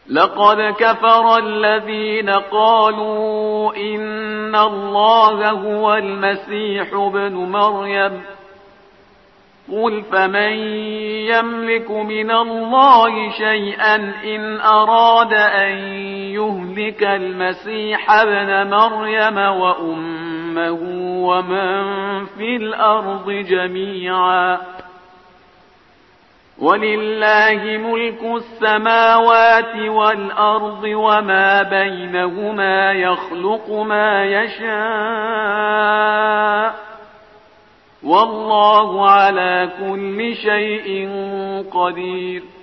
لقد كفر الذين قالوا إن الله هو المسيح ابن مريم قل فمن يملك من الله شيئا إن أراد أن يهلك المسيح ابن مريم وأمه ومن في الأرض جميعا ولله ملك السماوات والأرض وما بينهما يخلق ما يشاء والله على كل شيء قدير